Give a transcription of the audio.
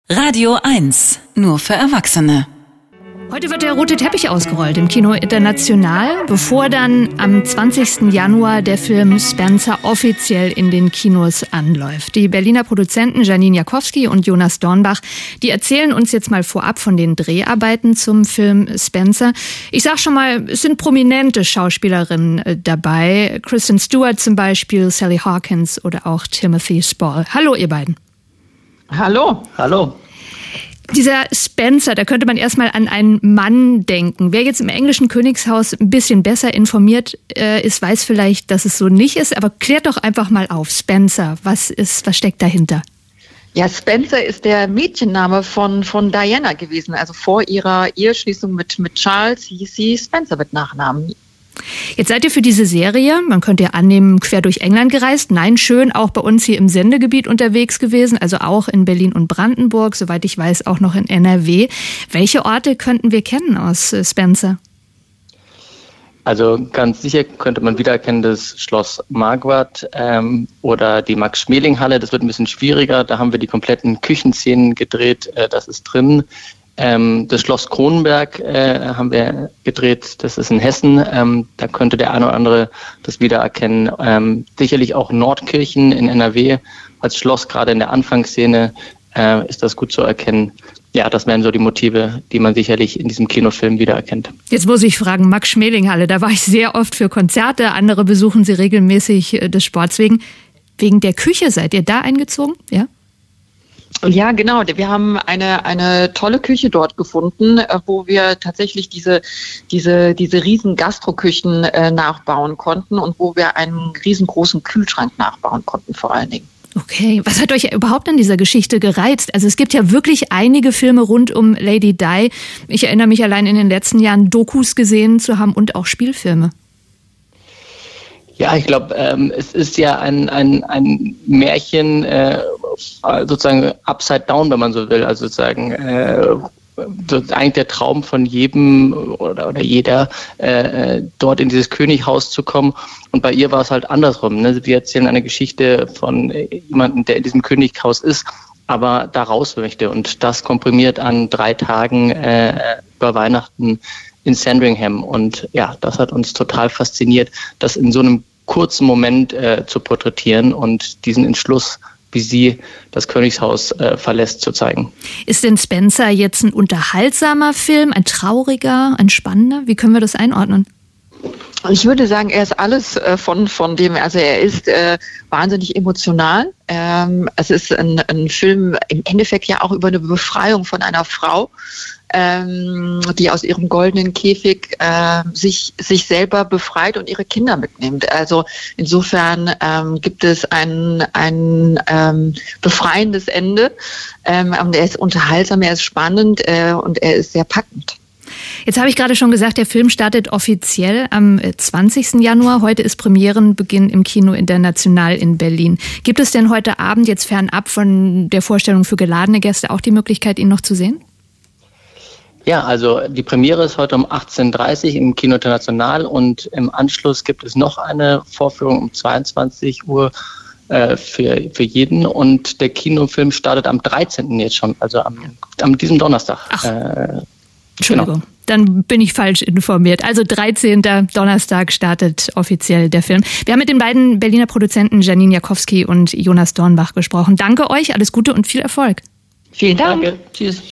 Radio 1, nur für Erwachsene. Heute wird der rote Teppich ausgerollt im Kino International, bevor dann am 20. Januar der Film Spencer offiziell in den Kinos anläuft. Die Berliner Produzenten Janine Jakowski und Jonas Dornbach, die erzählen uns jetzt mal vorab von den Dreharbeiten zum Film Spencer. Ich sag schon mal, es sind prominente Schauspielerinnen dabei. Kristen Stewart zum Beispiel, Sally Hawkins oder auch Timothy Spall. Hallo ihr beiden. Hallo. Hallo. Dieser Spencer, da könnte man erstmal an einen Mann denken. Wer jetzt im englischen Königshaus ein bisschen besser informiert ist, weiß vielleicht, dass es so nicht ist. Aber klärt doch einfach mal auf. Spencer, was steckt dahinter? Ja, Spencer ist der Mädchenname von Diana gewesen. Also vor ihrer Eheschließung mit Charles hieß sie Spencer mit Nachnamen. Jetzt seid ihr für diese Serie, man könnte ja annehmen, quer durch England gereist. Nein, schön, auch bei uns hier im Sendegebiet unterwegs gewesen, also auch in Berlin und Brandenburg, soweit ich weiß, auch noch in NRW. Welche Orte könnten wir kennen aus Spencer? Also ganz sicher könnte man wiedererkennen das Schloss Marquardt oder die Max-Schmeling-Halle. Das wird ein bisschen schwieriger, da haben wir die kompletten Küchenszenen gedreht, das ist drin. Das Schloss Kronenberg haben wir gedreht, das ist in Hessen, da könnte der eine oder andere das wiedererkennen. Sicherlich auch Nordkirchen in NRW als Schloss, gerade in der Anfangsszene ist das gut zu erkennen. Ja, das wären so die Motive, die man sicherlich in diesem Kinofilm wiedererkennt. Jetzt muss ich fragen, Max-Schmeling-Halle, da war ich sehr oft für Konzerte, andere besuchen sie regelmäßig des Sports wegen. Wegen der Küche seid ihr da eingezogen, ja? Ja, genau. Wir haben eine tolle Küche dort gefunden, wo wir tatsächlich diese riesen Gastroküchen nachbauen konnten und wo wir einen riesengroßen Kühlschrank nachbauen konnten vor allen Dingen. Okay, was hat euch überhaupt an dieser Geschichte gereizt? Also es gibt ja wirklich einige Filme rund um Lady Di. Ich erinnere mich allein in den letzten Jahren Dokus gesehen zu haben und auch Spielfilme. Ja, ich glaube, es ist ja ein Märchen, sozusagen upside down, wenn man so will. Also sozusagen eigentlich der Traum von jedem oder jeder, dort in dieses Könighaus zu kommen. Und bei ihr war es halt andersrum. Ne? Wir erzählen eine Geschichte von jemandem, der in diesem Könighaus ist, aber da raus möchte. Und das komprimiert an 3 Tagen über Weihnachten in Sandringham. Und ja, das hat uns total fasziniert, das in so einem kurzen Moment zu porträtieren und diesen Entschluss, wie sie das Königshaus verlässt, zu zeigen. Ist denn Spencer jetzt ein unterhaltsamer Film, ein trauriger, ein spannender? Wie können wir das einordnen? Ich würde sagen, er ist alles von dem, also er ist wahnsinnig emotional. Es ist ein Film im Endeffekt ja auch über eine Befreiung von einer Frau, die aus ihrem goldenen Käfig sich selber befreit und ihre Kinder mitnimmt. Also insofern gibt es ein befreiendes Ende. Er ist unterhaltsam, er ist spannend und er ist sehr packend. Jetzt habe ich gerade schon gesagt, der Film startet offiziell am 20. Januar. Heute ist Premierenbeginn im Kino International in Berlin. Gibt es denn heute Abend jetzt fernab von der Vorstellung für geladene Gäste auch die Möglichkeit, ihn noch zu sehen? Ja, also die Premiere ist heute um 18:30 Uhr im Kino International und im Anschluss gibt es noch eine Vorführung um 22 Uhr für jeden und der Kinofilm startet am 13. jetzt schon, also am diesem Donnerstag. Entschuldigung, genau. Dann bin ich falsch informiert. Also 13. Donnerstag startet offiziell der Film. Wir haben mit den beiden Berliner Produzenten Janine Jakowski und Jonas Dornbach gesprochen. Danke euch, alles Gute und viel Erfolg. Vielen Dank. Danke, tschüss.